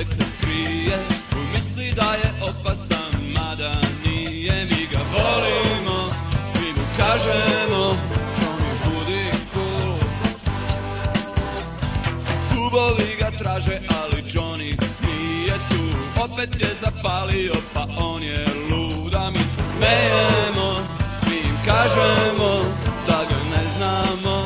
uvek se krije, koji misli da je opasan, mada nije. Mi ga volimo, mi mu kažemo, Johnny budi cool. Klubovi ga traže, ali Johnny nije tu. Opet je zapalio, pa on je lud, a mi se smejemo, mi im kažemo da ga ne znamo.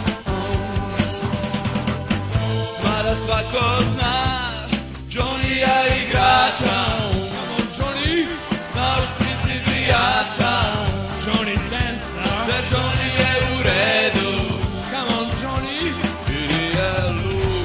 Mada svako zna Johnny-a igrača. Johnny, naš princip brijača. Johnny dancer, da Johnny je u redu. Come on Johnny, ili je lud.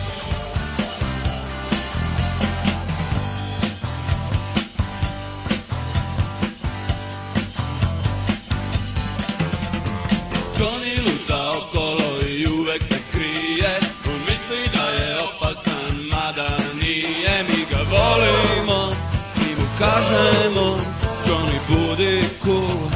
Johnny luta okolo i uvek se krije, on misli da je opasan, mada nije. Mi ga volimo, mi mu kažemo, Johnny budi cool.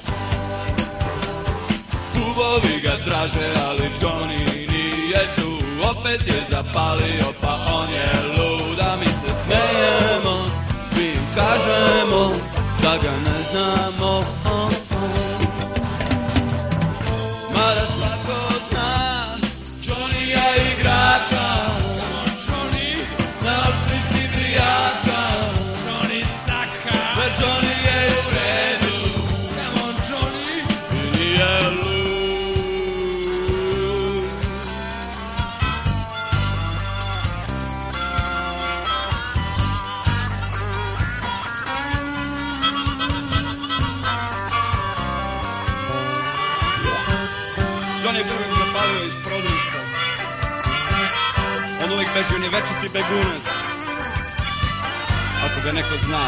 Klubovi ga traže, ali Johnny nije tu. Opet je zapalio, pa on je lud, a mi se smejemo, mi im kažemo da ga ne znamo. Mada svako zna Johnny-a igrača. Johnny, naš princip brijača. Johnny saka, jer Johnny je u redu. Come on Johnny, i nije lud. Johnny je prvi zapalio iz prodrušta. On uvijek beži, on je večiti begunac, ako ga neko zna.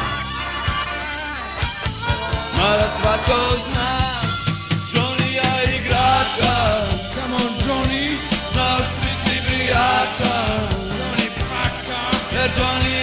Mada svako zna Johnny-a igrača. Come on Johnny, naš princip brijača. Johnny paka, jer Johnny